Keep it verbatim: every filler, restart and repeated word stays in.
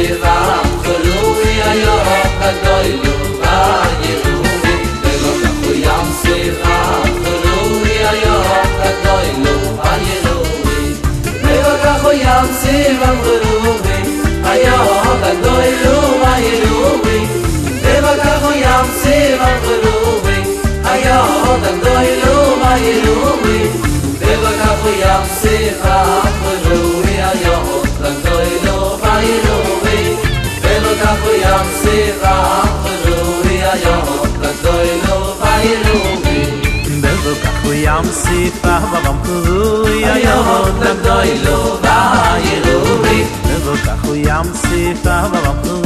סבב חלוי היום גדולו וירובי ולוקחו ים סבב חלוי היום גדולו וירובי ולוקחו ים סבב חלוי היום גדולו וירובי ולוקחו ים סבב חלוי היום גדולו וירובי ולוקחו ים סבב חלוי היום גדולו וירובי ולוקחו ים סבב חלוי היום גדולו וירובי ולוקחו ים סבב חלוי היום גדולו וירובי ולוקחו ים סבב